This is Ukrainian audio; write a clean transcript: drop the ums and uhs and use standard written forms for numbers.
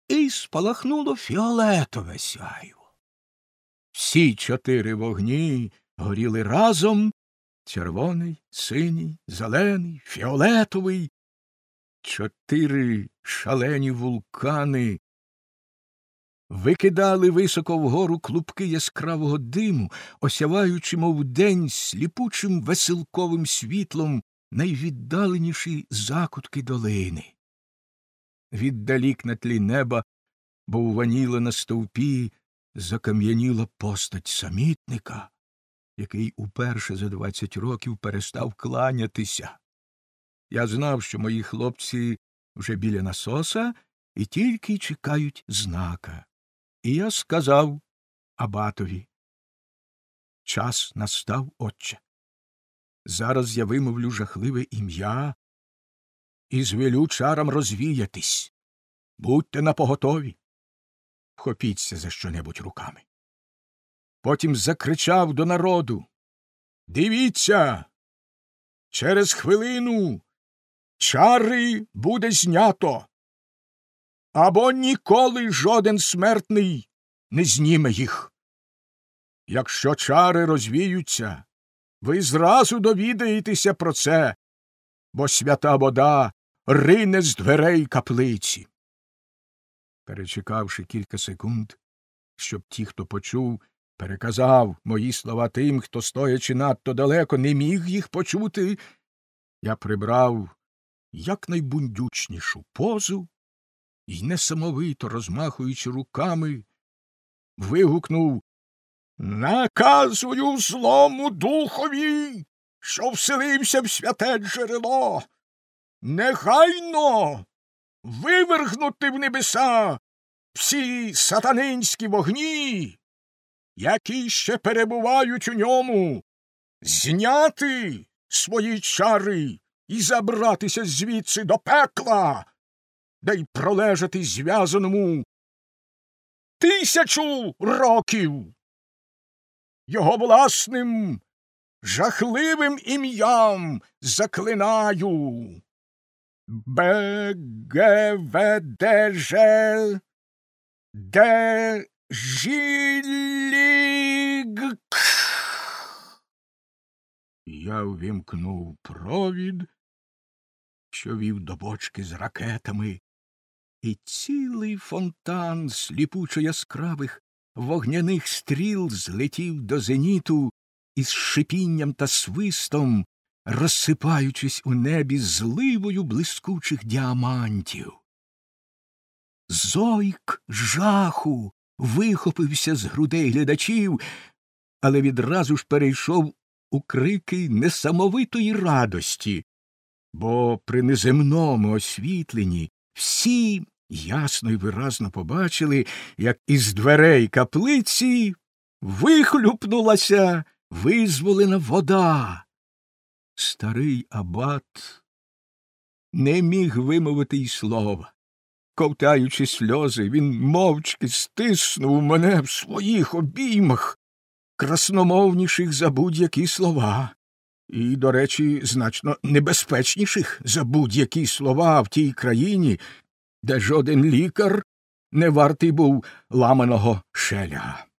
і спалахнуло фіолетове сяйво. Всі 4 вогні горіли разом: червоний, синій, зелений, фіолетовий. 4 шалені вулкани викидали високо вгору клубки яскравого диму, осяваючи, мов день, сліпучим веселковим світлом найвіддаленіші закутки долини. Віддалік на тлі неба бовваніла на стовпі закам'яніла постать самітника, який уперше за 20 років перестав кланятися. Я знав, що мої хлопці вже біля насоса і тільки чекають знака. І я сказав абатові: час настав, отче. Зараз я вимовлю жахливе ім'я і звелю чарам розвіятись. Будьте напоготові. Вхопіться за що-небудь руками. Потім закричав до народу: дивіться! Через хвилину чари буде знято, або ніколи жоден смертний не зніме їх. Якщо чари розвіються, ви зразу довідаєтеся про це, бо свята вода рине з дверей каплиці. Перечекавши кілька секунд, щоб ті, хто почув, переказав мої слова тим, хто, стоячи надто далеко, не міг їх почути, я прибрав якнайбундючнішу позу і, несамовито розмахуючи руками, вигукнув: наказую злому духові, що вселився в святе джерело, негайно вивергнути в небеса всі сатанинські вогні, які ще перебувають у ньому, зняти свої чари і забратися звідси до пекла, де й пролежати зв'язаному 1000 років. Його власним жахливим ім'ям заклинаю. БГВДЖ Жиліг. Я ввімкнув провід, що вів до бочки з ракетами, і цілий фонтан сліпучо яскравих вогняних стріл злетів до зеніту із шипінням та свистом, розсипаючись у небі зливою блискучих діамантів. Зойк жаху вихопився з грудей глядачів, але відразу ж перейшов у крики несамовитої радості, бо при неземному освітленні всі ясно й виразно побачили, як із дверей каплиці вихлюпнулася визволена вода. Старий абат не міг вимовити й слова. Ковтаючи сльози, він мовчки стиснув мене в своїх обіймах, красномовніших за будь-які слова, і, до речі, значно небезпечніших за будь-які слова в тій країні, де жоден лікар не вартий був ламаного шеляга.